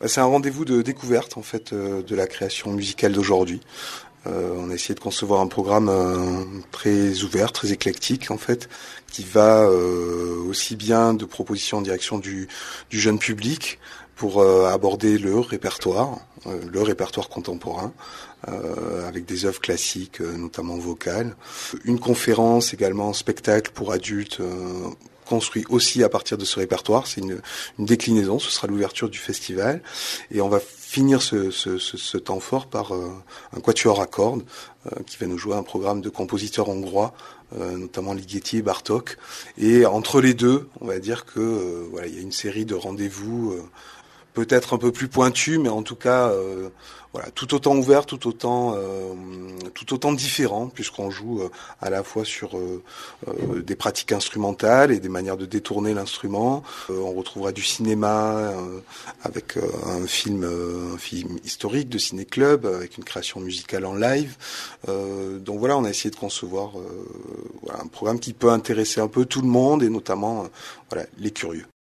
C'est un rendez-vous de découverte en fait de la création musicale d'aujourd'hui. On a essayé de concevoir un programme très ouvert, très éclectique en fait, qui va aussi bien de propositions en direction du jeune public pour aborder le répertoire contemporain, avec des œuvres classiques, notamment vocales. Une conférence également, spectacle pour adultes, construit aussi à partir de ce répertoire. C'est une déclinaison, ce sera l'ouverture du festival. Et on va finir ce temps fort par un quatuor à cordes qui va nous jouer un programme de compositeurs hongrois, notamment Ligeti et Bartók. Et entre les deux, on va dire que voilà, il y a une série de rendez-vous peut-être un peu plus pointus, mais en tout cas voilà, tout autant ouvert, tout autant différent, puisqu'on joue à la fois sur des pratiques instrumentales et des manières de détourner l'instrument. On retrouvera du cinéma avec un film historique de ciné-club, avec une création musicale en live. Donc voilà, on a essayé de concevoir voilà, un programme qui peut intéresser un peu tout le monde et notamment voilà, les curieux.